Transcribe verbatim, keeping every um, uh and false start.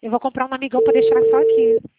Eu vou comprar um amigão pra deixar só aqui.